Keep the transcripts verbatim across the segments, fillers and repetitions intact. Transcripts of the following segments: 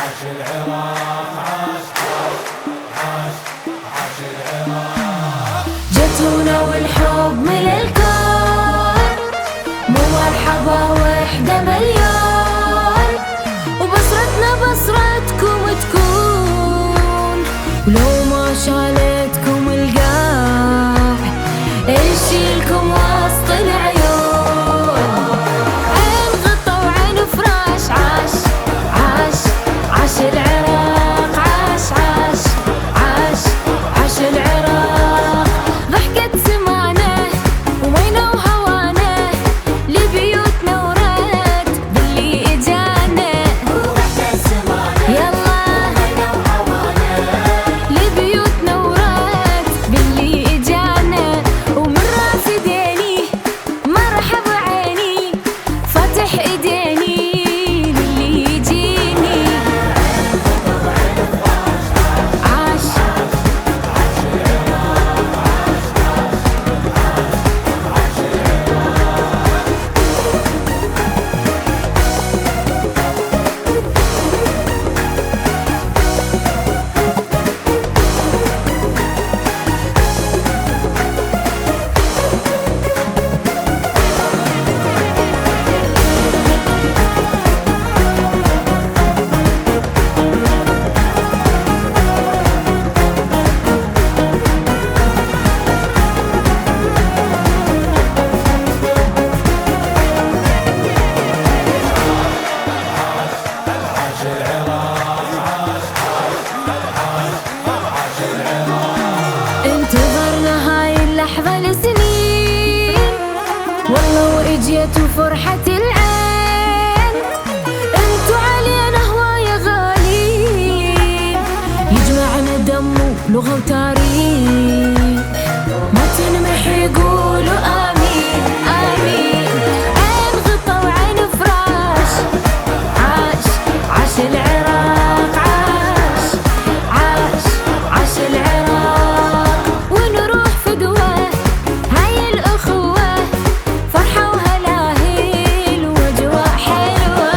عاش العراق، عاش عاش عاش عاش العراق. جتونا والحب ملء الكون، مو مرحبا وحدة مليون، وبصرتنا بصرتكم تكون، ولو ما شالتكم القاع نشيلكم وسط العيون. عين غطا وعين فراش، عاش عاش عاش العراق، عاش عاش عاش عاش العراق. ضحكة سمعنا ومينا وهوانا، لبيوتنا ورد باللي اجانا. ضحكة سمعنا يلا ومينا وهوانا، لبيوتنا ورد باللي اجانا. ومن راس ديني مرحب عيني، فاتح ايديني للي يجيني. عاش عاش العراق، عاش عاش عاش العراق. انتظرنا هاي اللحظة لسنين، والله واجيت وفرحة العين. انتو علينا هواية غالين، يجمعنا دم ولغة وتاريخ، ما تنمح يقولوا آمين آمين. عين غطا وعين فراش، عاش عاش العراق، عاش عاش عاش العراق. ونروح فدوة هاي الأخوة، فرحة وهلاهيل وأجواء حلوة.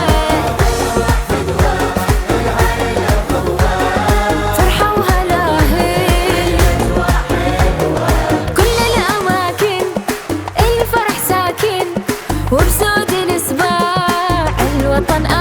فرحة وهلاهيل كل الأماكن، الفرح ساكن، وبسود الإصباح الوطن